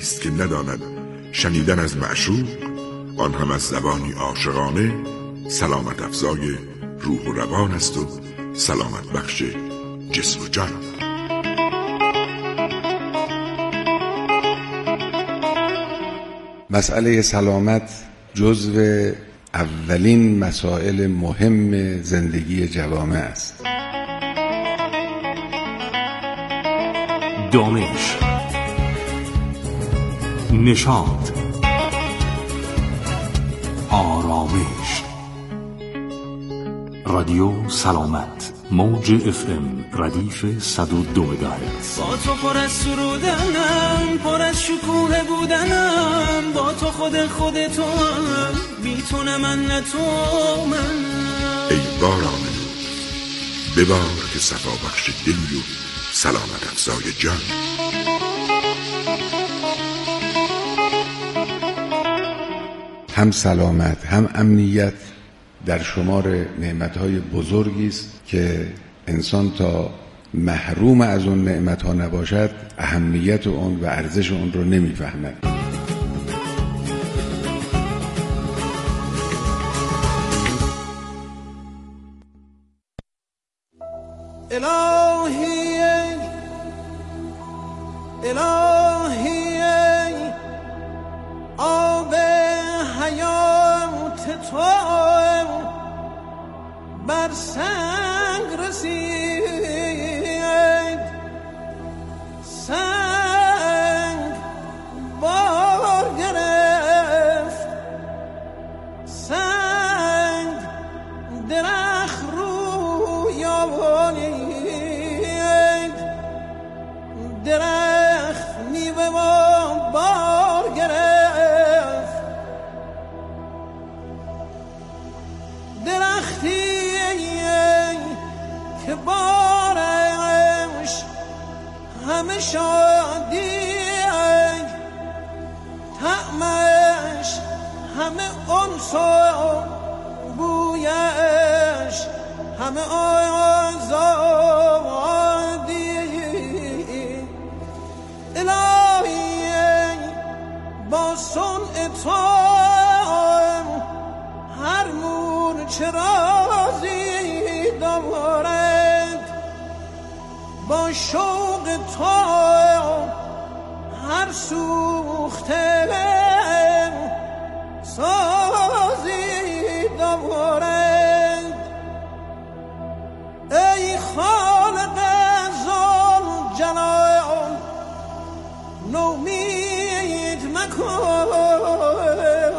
کیست که نداند شنیدن از معشوق، آن هم از زبانی عاشقانه، سلامت افزای روح و روان است و سلامت بخش جسم و جان. مسئله سلامت جزو اولین مسائل مهم زندگی جوامع است. دانش، نشاط، آرامش. رادیو سلامت، موج FM ردیف 102 مگاهرتز. با تو پر از سرودنم، پر از شکوه بودنم، با تو خودتو هم، بی تو نه من نه تو من. ای باران نور، ببار که صفا بخش دلی و سلامت افزای جان. هم سلامت هم امنیت در شمار نعمتهای بزرگی است که انسان تا محروم از اون نعمتها نباشد اهمیت اون و ارزش اون رو نمیفهمد. الهی آب حیات تو بر سنگ رسید، سنگ بار گرفت، سنگ درخت روی آورید، درخت میوه و بار گرفت، درختی که بارش همه شادی، طعمش همه انس و بویش همه آزادی. الهی با صنع تو هر مورچه رازی دارد، با شوق تو هر سوخته سازی دارد. ای خالق ذوالجلال نومید مکن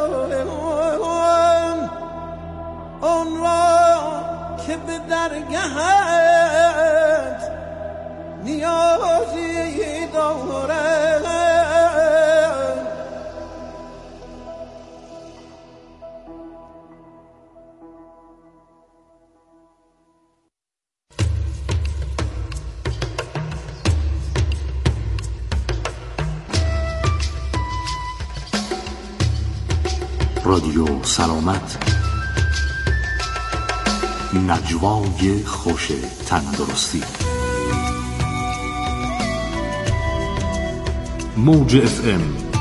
اون را که به درگهت نیازی دارد. رادیو سلامت، نجوای خوش تندرستی. موج FM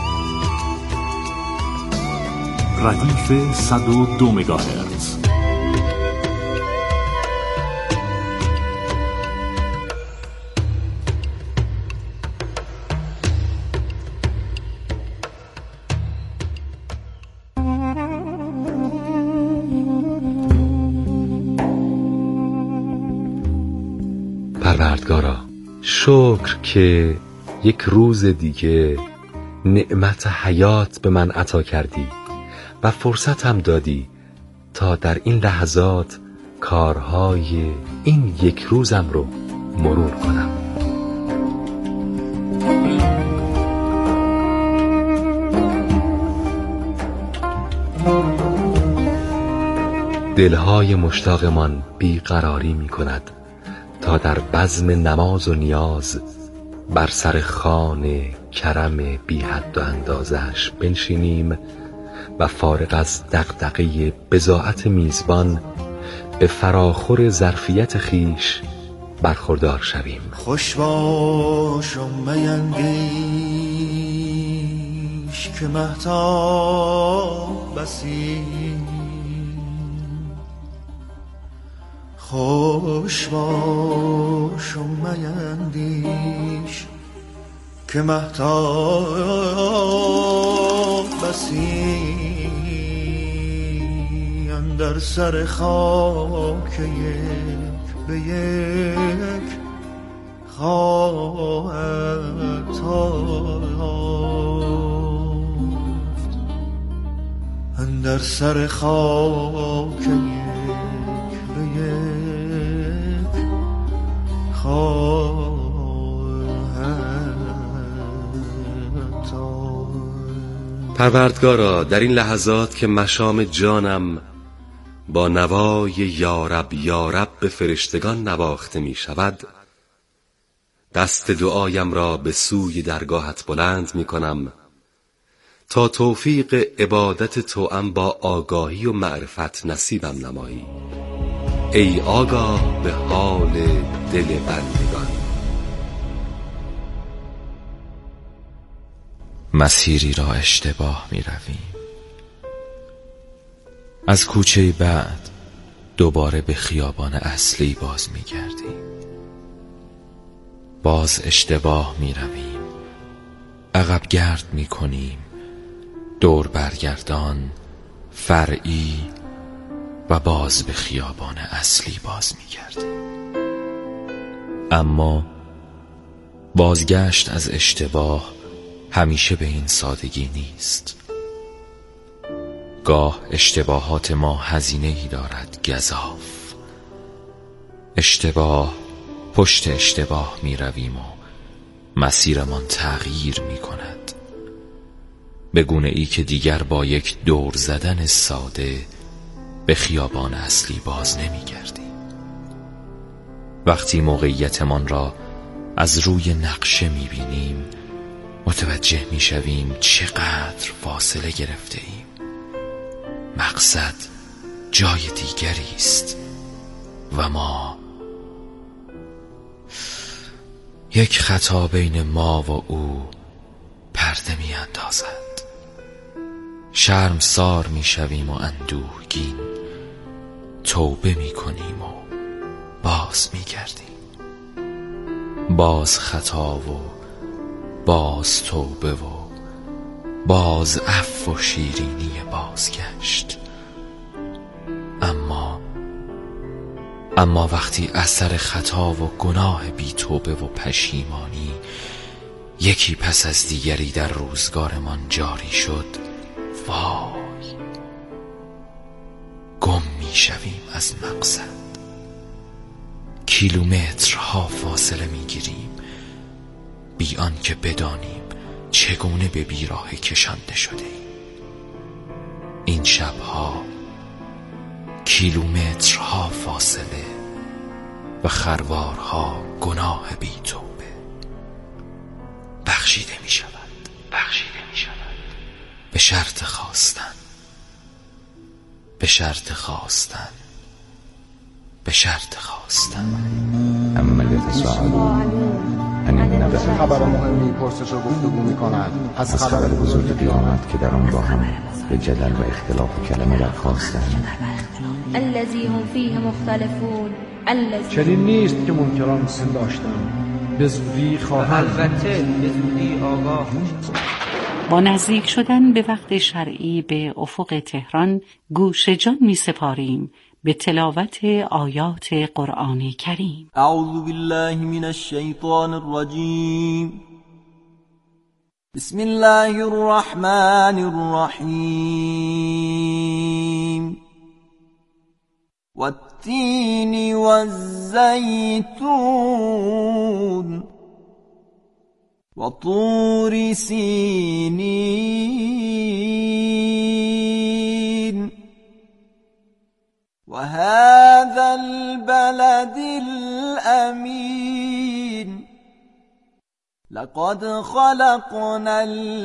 ردیف 102 مگاهرتز. پروردگارا شکر که یک روز دیگه نعمت حیات به من عطا کردی و فرصت هم دادی تا در این لحظات کارهای این یک روزم رو مرور کنم. دلهای مشتاقمان بیقراری می کند تا در بزم نماز و نیاز بر سر خوان کرم بی حد و اندازش بنشینیم و فارغ از دغدغه بضاعت میزبان به فراخور ظرفیت خیش برخوردار شویم. خوش باش و میانگیز که مهتاب بسی خوش باش و میندیش که مهتاب بسی اندر سر خاک یک به یک خواهد تافت اندر سر خاک یک به یک خواهد تافت. پروردگارا، در این لحظات که مشام جانم با نوای یارب یارب به فرشتگان نواخته می شود، دست دعایم را به سوی درگاهت بلند می کنم تا توفیق عبادت توأم با آگاهی و معرفت نصیبم نمایی. ای آگاه به حال دل بندگان. مسیری را اشتباه می رویم. از کوچه بعد دوباره به خیابان اصلی باز می گردیم. باز اشتباه می رویم. عقب گرد می کنیم. دور برگردان، فرعی و باز به خیابان اصلی باز می گردیم. اما بازگشت از اشتباه همیشه به این سادگی نیست. گاه اشتباهات ما هزینه‌ای دارد گزاف. اشتباه پشت اشتباه می رویم و مسیرمان تغییر می کند، به گونه ای که دیگر با یک دور زدن ساده به خیابان اصلی باز نمی گردیم. وقتی موقعیتمان را از روی نقشه می بینیم متوجه می شویم چقدر فاصله گرفته ایم. مقصد جای دیگری است و ما یک خطا بین ما و او پرده می اندازد. شرمسار می شویم و اندوهگین توبه می کنیم و باز می گردیم. باز خطا و باز توبه و باز عفو و شیرینی بازگشت. اما وقتی اثر خطا و گناه بی توبه و پشیمانی یکی پس از دیگری در روزگارمان جاری شد، وای، گم می شویم از مقصد. کیلومترها فاصله می گیریم بی آنکه بدانیم چگونه به بیراه کشانده شده ایم. این شبها کیلومترها فاصله و خروارها گناه بی توبه بخشیده می شود به شرط خواستن. اما یتساءلون عن النبأ خبر مهمی پرسش و گفتگو می‌کنند از خبر بزرگ قیامت که در آن با هم به جدل و اختلاف کلمه برخاستند. الذی هم فیه مختلفون. چنین نیست که منکران پنداشتند، به زودی خواهند، البته به زودی آگاه. با نزدیک شدن به وقت شرعی به افق تهران گوش جان می سپاریم به تلاوت آیات قرآن کریم. اعوذ بالله من الشیطان الرجیم. بسم الله الرحمن الرحیم. والتین والزیتون وطور سینین وهذا البلد الأمين لقد خلقنا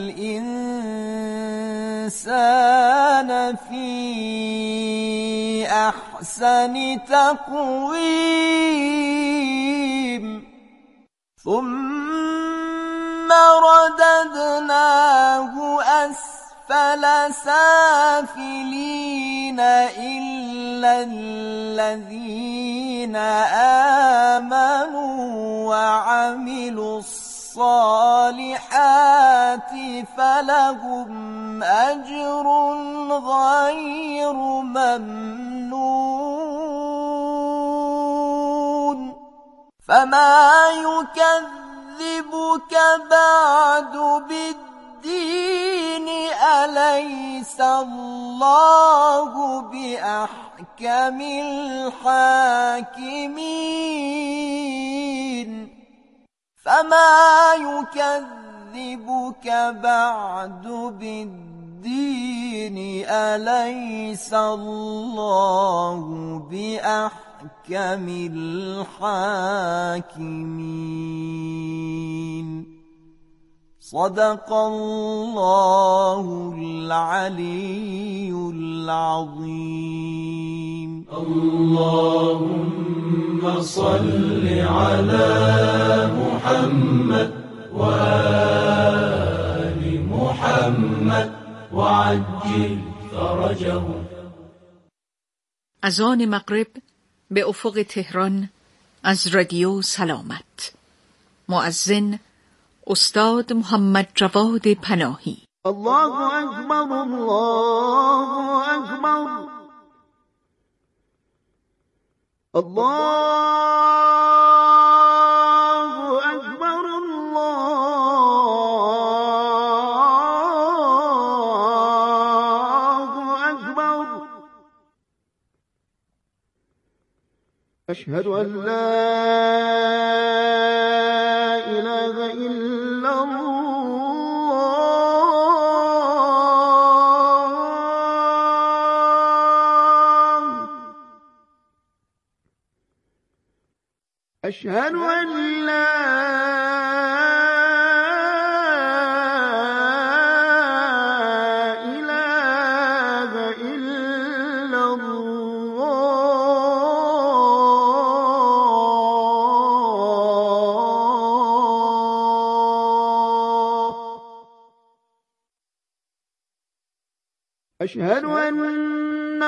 الإنسان في أحسن تقويم ثم ثم رددناه أسفل سافلين إلا الذين آمنوا وعملوا الصالحات فلهم أجر غير ممنون فما يكذبك بعد بالدين أليس الله بأحكم الحاكمين فما يكذبك بعد بالدين أليس الله بأحكم الحاكمين صدق الله العلي العظيم اللهم صل على محمد وآل محمد وعجل فرجهم. اذان مغرب به افق تهران از رادیو سلامت. مؤذن استاد محمد جواد پناهی. الله اکبر الله اکبر الله اکبر الله اکبر اشهد ان لا اله الا أشهد أن لا إله إلا الله أشهد أن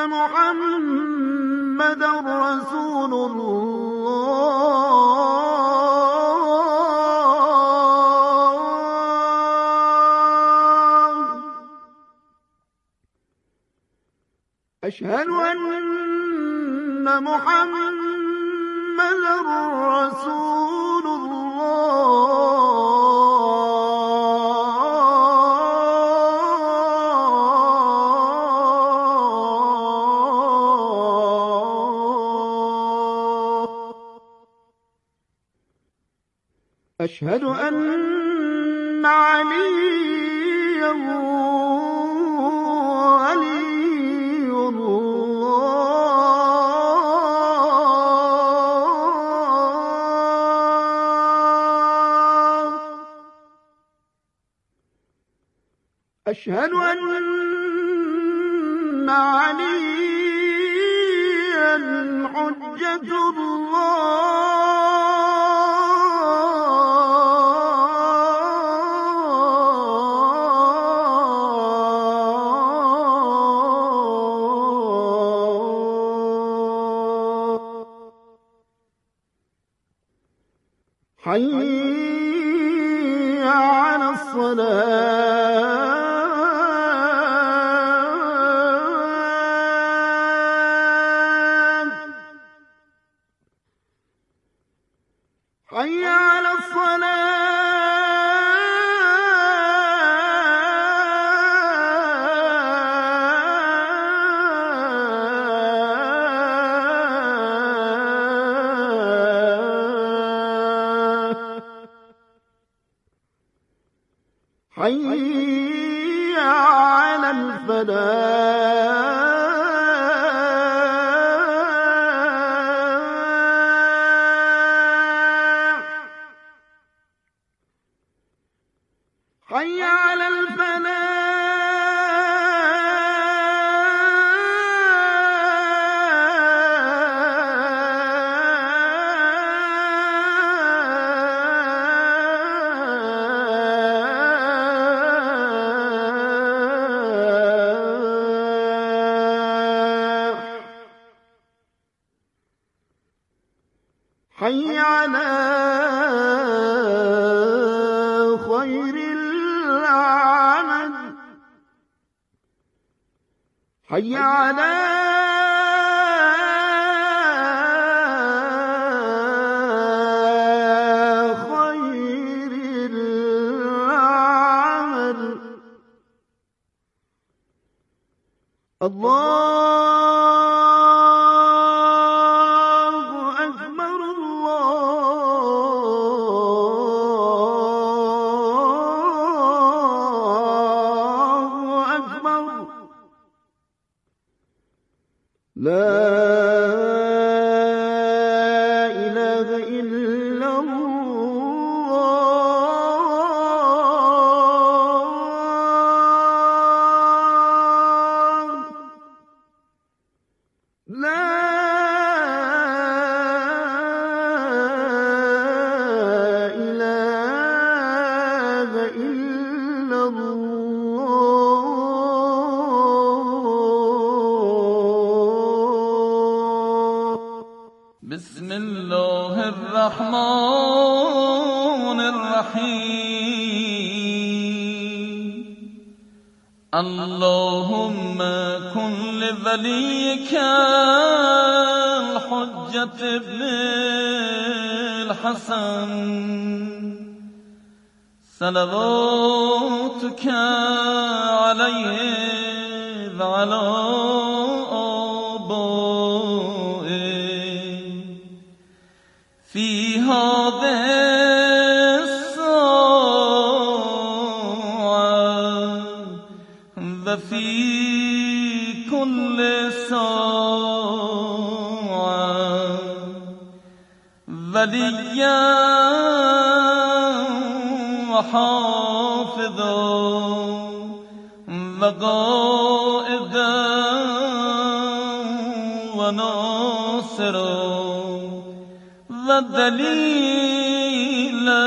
محمدا رسول الله أشهد أن محمدا رسول الله أشهد أن عليا ولي الله أشهد أن عليا حجة حي على الصلاة حي على حي على الفلاح حي على الفلاح حي على خير العمل حي على خير العمل الله أكبر الله أكبر لا إله إلا الله لا إله إلا الله بسم الله الرحمن الرحيم اللهم كن لوليك الحجة ابن الحسن صلواتك عليه وعلى آبائه في هذه الساعة وفي كل ساعة وليا وحافظا وقائدا وناصرا ودليلا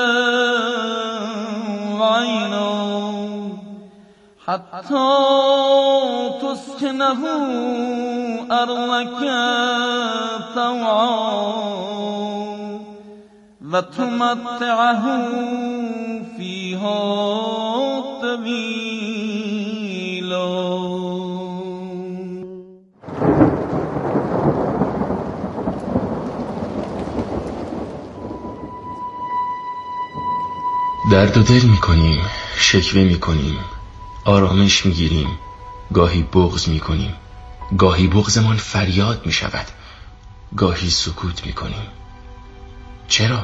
وعينا حتى تسكنه أرضك طوعا وتمتعه فيها طويلا. درد و دل میکنیم، شکوه میکنیم، آرامش میگیریم، گاهی بغض میکنیم، گاهی بغضمان فریاد میشود، گاهی سکوت میکنیم. چرا؟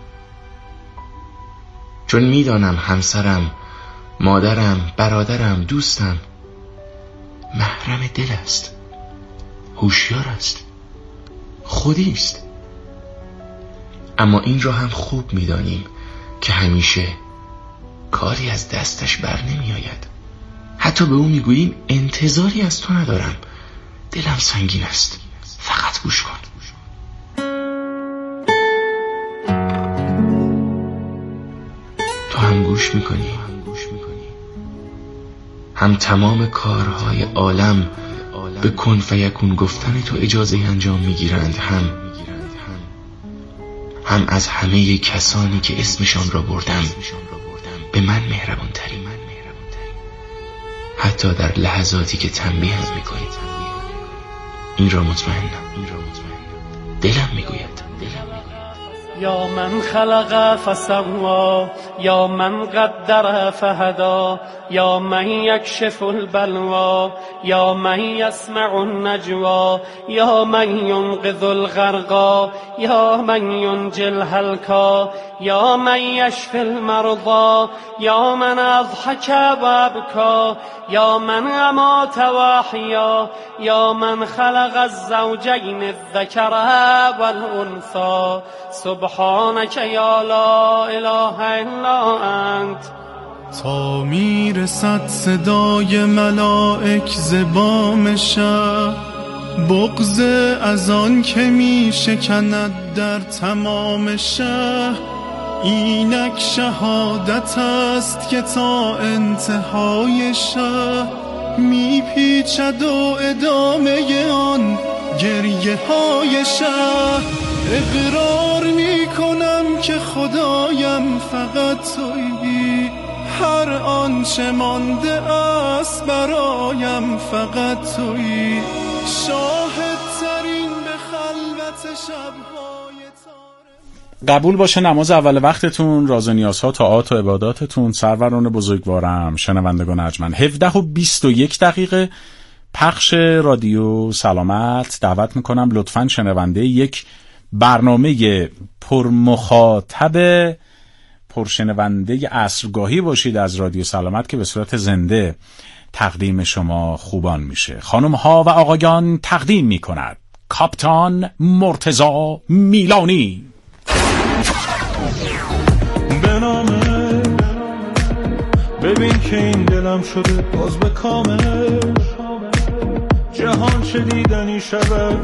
چون میدانم همسرم، مادرم، برادرم، دوستم محرم دل است، هوشیار است، خودی است. اما این را هم خوب میدانیم که همیشه کاری از دستش بر نمی آید. حتی به او میگوییم انتظاری از تو ندارم، دلم سنگین است، فقط گوش کن. تو هم گوش میکنی، هم تمام کارهای عالم به کن فیکون گفتن تو اجازه انجام میگیرند، هم از همه کسانی که اسمشان را بردم به من مهربان تری، حتی در لحظاتی که تنبیهم میکنی. این را مطمئنم، دلم میگوید. یا من خلق فسوا یا من قدر فهدا یا من یکشف البلوا یا من یسمع النجوا یا من ینقذ الغرقا یا من ینجی الهلکا یا من یشفی المرضا یا من اضحک و ابکا یا من امات و احیا یا من خلق الزوجین الذکر والانثی سبحانك یا لا اله الا انت. تا میرسد صدای ملائک ز بام شهر، بغض از آن که میشکند در تمام شهر. اینک شهادت است که تا انتهای شهر میپیچد و ادامه آن گریه های شهر. اقرار می کنم که خدایم فقط تویی، هر آنچه مانده است برایم فقط تویی، شاهد ترین به خلوت شب‌های تار. قبول باشه نماز اول وقتتون، راز و نیازها، طاعات و عباداتتون. سروران بزرگوارم، شنوندگان ارجمند، 17:21 پخش رادیو سلامت. دعوت میکنم لطفاً شنونده یک برنامه پرمخاطب پرشنونده عصرگاهی باشید از رادیو سلامت که به صورت زنده تقدیم شما خوبان میشه. خانم ها و آقایان، تقدیم میکند کاپیتان مرتضی میلانی. بنامه ببین که این دلم شده باز به کامل، جهان شدیدنی شود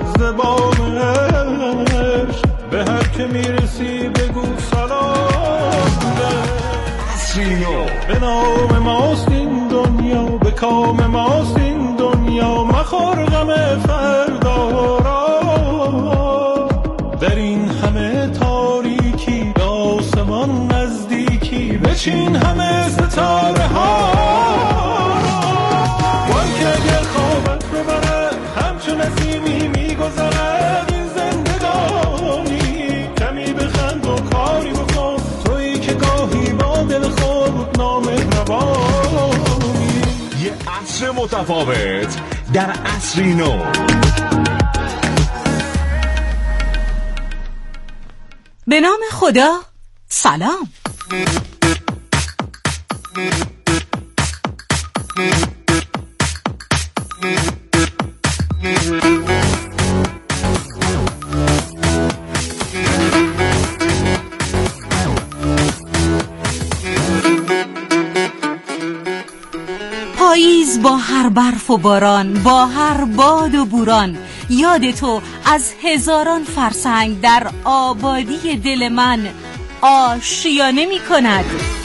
زبانش، به هر که میرسی بگو سلام. عصرینو به نام ماست این دنیا، به کام ماست این دنیا، مخور غم فردا را، در این همه تاریکی به آسمان نزدیکی، بچین همه ستاره ها، وان که اگر خوابت ببره همچون نسیمی میگذرد این زندگانی، کمی بخند و کاری بکن تویی که گاهی با دل خود نامهربانی. یه عصر متفاوت در عصری نو. به نام خدا، سلام. پاییز با هر برف و باران، با هر باد و بوران، یاد تو از هزاران فرسنگ در آبادی دل من آشیانه می کند.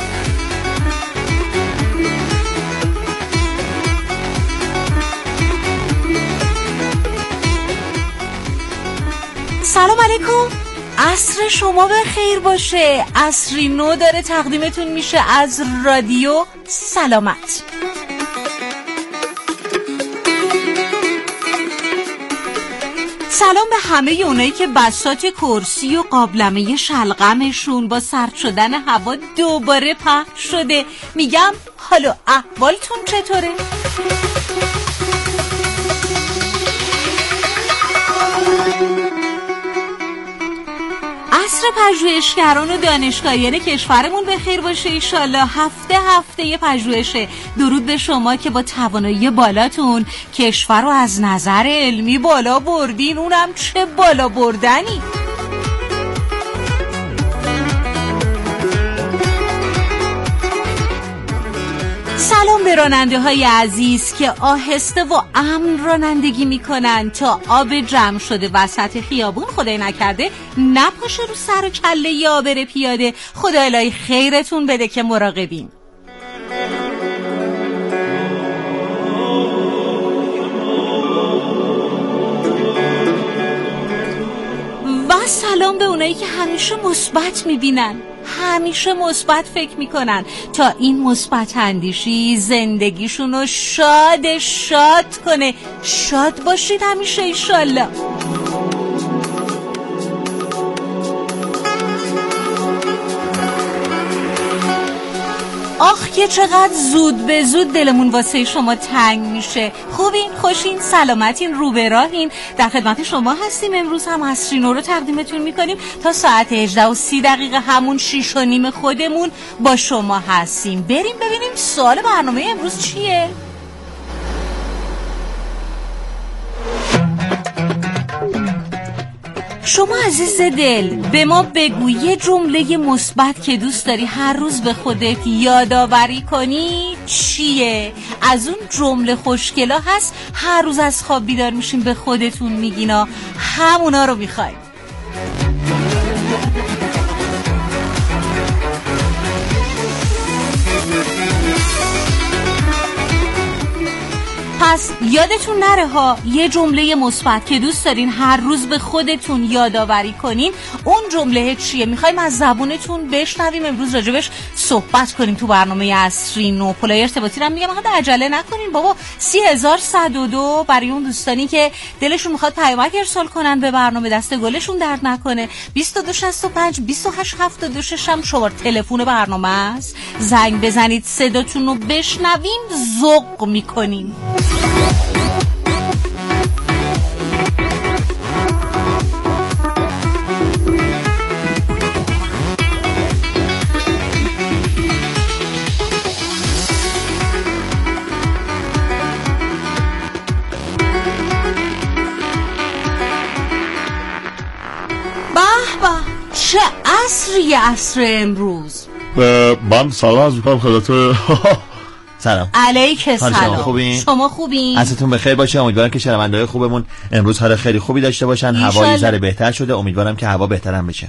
سلام علیکم، عصر شما به خیر باشه. عصری نو داره تقدیمتون میشه از رادیو سلامت. سلام به همه اونایی که بساط کرسی و قابلمه شلغمشون با سرد شدن هوا دوباره پخش شده. میگم حالا احوالتون چطوره؟ عصر پژوهشگران و دانشگاهیان کشورمون به خیر باشه ایشالله. هفته پژوهشه. درود به شما که با توانایی بالاتون کشور رو از نظر علمی بالا بردین، اونم چه بالا بردنی. سلام به راننده های عزیز که آهسته و امن رانندگی میکنن تا آب جمع شده وسط خیابون خدای نکرده نپاشه رو سر و کله یا بره پیاده. خدا الهی خیرتون بده که مراقبین. و سلام به اونایی که همیشه مثبت میبینن، همیشه مثبت فکر میکنن تا این مثبت اندیشی زندگیشونو شاد کنه. شاد باشید همیشه ایشالله. آخ که چقدر زود به زود دلمون واسه شما تنگ میشه. خوبین، خوشین، سلامتین، رو به راهین. در خدمت شما هستیم. امروز هم عصری نو رو تقدیمتون میکنیم تا ساعت 18:30 همون 6:30 خودمون با شما هستیم. بریم ببینیم سوال برنامه امروز چیه؟ شما عزیز دل به ما بگو یه جمله مثبت که دوست داری هر روز به خودت یادآوری کنی چیه؟ از اون جمله خوشگلا هست هر روز از خواب بیدار میشین به خودتون میگینا، همونا رو میخوایم. پس یادتون نره ها، یه جمله مثبت که دوست دارین هر روز به خودتون یادآوری کنین، اون جمله چیه؟ میخوایم از زبونتون بشنویم، امروز راجبش صحبت کنیم تو برنامه عصری نوپلای ارتباطی. رو میگم آقا عجله نکنین بابا. 30102 برای اون دوستانی که دلشون میخواد پیامک ارسال کنن به برنامه، دست گلشون درد نکنه. 2265 2872 هم شماره تلفن برنامه است. زنگ بزنید، صداتون رو بشنویم، ذوق میکنیم. چه عصری عصر امروز. من سلام عرض میکنم خدمت. سلام. علیک سلام. خوبین؟ شما خوبین؟ عصرتون بخیر باشه. امیدوارم که شنونده‌های خوبمون امروز حال خیلی خوبی داشته باشن. هوای ذره بهتر شده، امیدوارم که هوا بهترم بشه.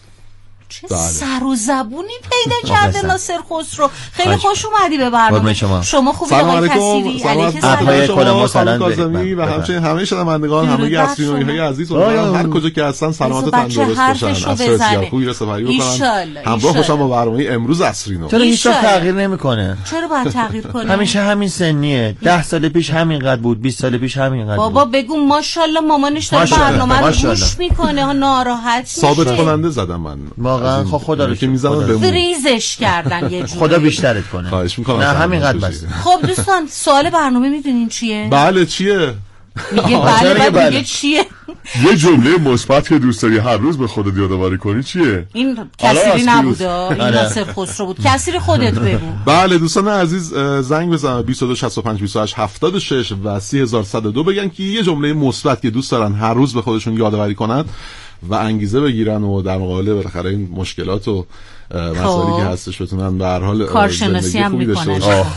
چه سر و زبونی پیدا کرده ناصر خسرو. خیلی خوش اومدی به برنامه. شما خوبی آقای کثیری؟ علیک سلام. شما خانم کاظمی و همچنین همه شنوندگان، همه عصرینوی‌های عزیز، امیدوارم هر کجا که هستن سلامت و تندرست باشن، از بسیار خوبی رو سپری بکنن. همراه باشم با برنامه امروز عصرینو. چرا هیچ وقت تغییر نمیکنه؟ چرا باید تغییر کنه؟ همیشه همین سنیه. 10 سال پیش همینقدر بود، 20 سال پیش همینقدر بود. بابا بگو ماشاءالله مامانش داره برنامه رو گوش میکنه، ناراحت میشه. ثابت کننده زدم من. واقعا خدا رو که میزنن فریزش کردن یه جوری. خدا بیشترت کنه. خواهش میکنم. نه همینقدر بس. خب دوستان، سوال برنامه میدونین چیه؟ بله چیه؟ میگه بله میگه چیه؟ یه جمله مثبت که دوست داری هر روز به خودت یادآوری کنی چیه؟ این کثیری نبوده، این ناصر خسرو بود. کثیری خودت بگو. بله دوستان عزیز، زنگ بزنن 2265 28 76 و 3102 بگن که یه جمله مثبت که دوست دارن هر روز به خودشون یادآوری کنن و انگیزه بگیرن و در مقابل بالاخره این مشکلات و مسائلی که هستش بتونن به هر حال کارشناسی هم میکنن.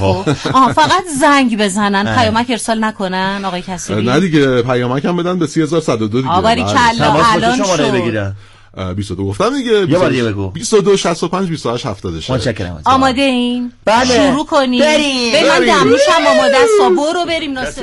فقط زنگ بزنن، پیامک ارسال نکنن آقای کثیری. نه دیگه، پیامک هم بدن به 3102 دیگه. آباری کلا الان شماره بگیرن. 22 گفتم دیگه. یه بار دیگه بگو. 22 65 28 76. متشکرم. آماده این؟ بله. شروع کنیم. بریم. من دمنوشم آماده است. برو بریم ناصر.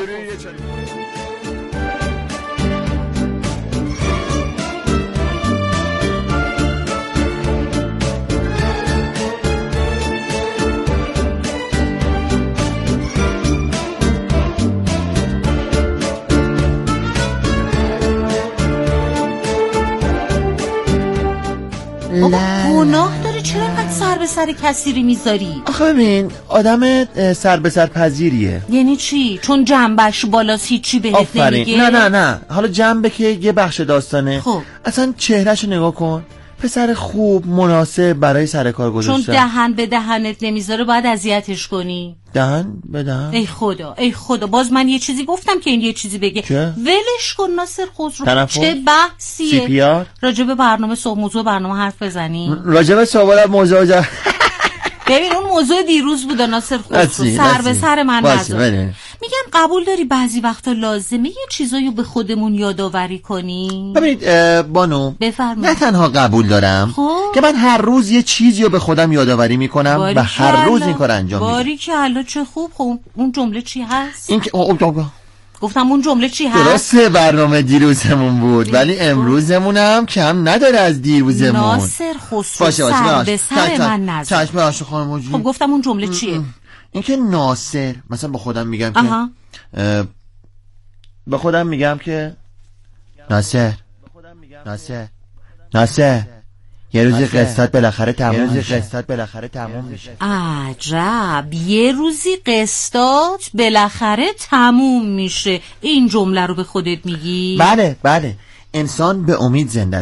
گناه داره، چرا اینقدر سر به سر کثیری میذاری؟ آخه ببین آدم سر به سر پذیریه. یعنی چی؟ چون جنبش بالاست هیچی بهت نمیگه؟ نه حالا جنبه که یه بخش داستانه. خب اصلا چهرهشو نگاه کن، پسر خوب مناسب برای سر کار گذاشتن. چون دهن به دهنت نمیذاره باید اذیتش کنی. دهن به دهن؟ ای خدا باز من یه چیزی گفتم که این یه چیزی بگه. چه؟ ولش کن ناصر خسرو. چه بحثیه؟ راجب برنامه موضوع برنامه حرف بزنیم. راجب صحبت موضوع ببین اون موضوع دیروز بود ناصر خسرو، سر به سر من نذار. میگم قبول داری بعضی وقتا لازمه یه چیزایو به خودمون یادآوری کنیم؟ ببینید بانو، بفرمایید. نه تنها قبول دارم که من هر روز یه چیزی رو به خودم یادآوری میکنم و هر روز این کار انجام میدم. باریکلا چه خوب. خب اون جمله چی هست؟ این که گفتم اون جمله چی هست؟ درسته برنامه دیروزمون بود ولی امروزمون هم کم نداره از دیروزمون. ناصر خسرو سر به سر من نذار. چشم عاشق خانم. خب گفتم اون جمله چیه؟ این که ناصر مثلا به خودم میگم که ناصر یه روزی قسطات بالاخره تموم میشه. عجب، یه روزی قسطات بالاخره تموم میشه. این جمله رو به خودت میگی؟ بله انسان به امید زنده